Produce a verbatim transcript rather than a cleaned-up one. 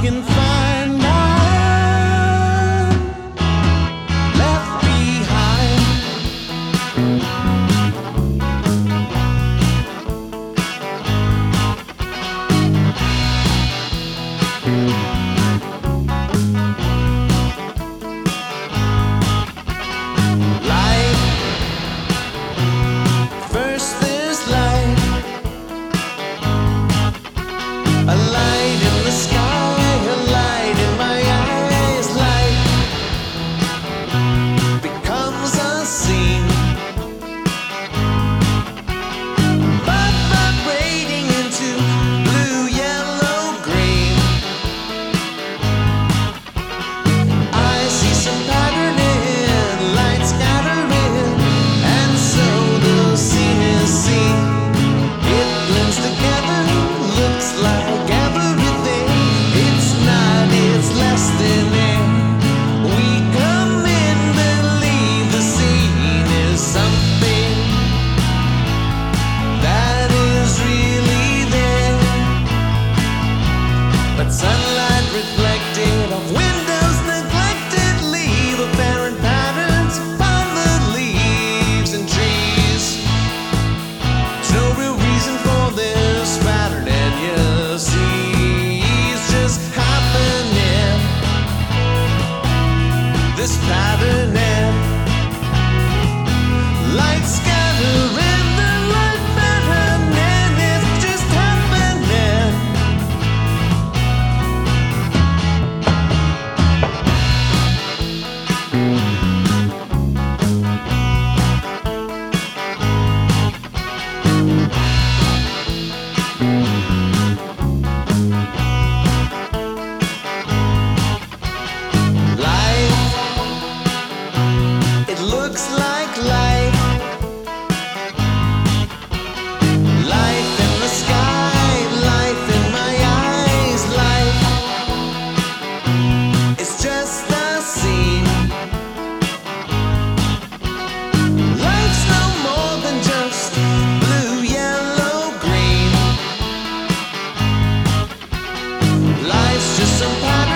can find I'm left behind. Light, first there's light, a light in the sky, a light in my eyes. Light becomes a scene, but vibrating into blue, yellow, green. I see some pattern in light scattering, and so the scene is seen. It blends together, looks like everything. It's not, it's less than air. We come in, believe the scene is something that is really there. But sunlight reflected off windows neglected leave apparent patterns upon the leaves and trees. There's no real reason for this pattern, and you see it's just happening. This pattern and light scattering, the light pattern, and it's just happening. Life, it looks like life. Life in the sky, life in my eyes. Life, it's just a scene. Life's no more than just blue, yellow, green. Life's just some pattern.